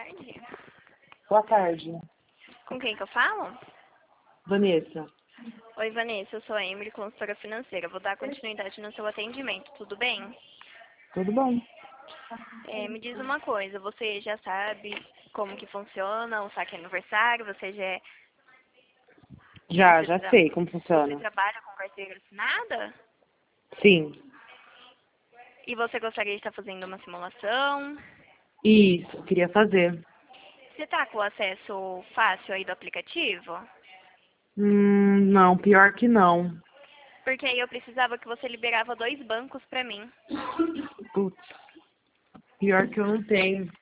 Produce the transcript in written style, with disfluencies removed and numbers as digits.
tarde. Boa tarde, Com quem que eu falo? Vanessa. Oi, Vanessa, eu sou a Emily, consultora financeira. Vou dar continuidade no seu atendimento, tudo bem? Tudo bom? Me diz uma coisa, você já sabe como que funciona o saque aniversário? Já sei como Você funciona. trabalha com carteira assinada? Sim. E você gostaria de estar fazendo uma simulação? Isso, queria fazer. Você está com acesso fácil aí do aplicativo? Não, pior que não. Porque aí eu precisava que você liberava 2 bancos para mim. Putz, pior que eu não tenho.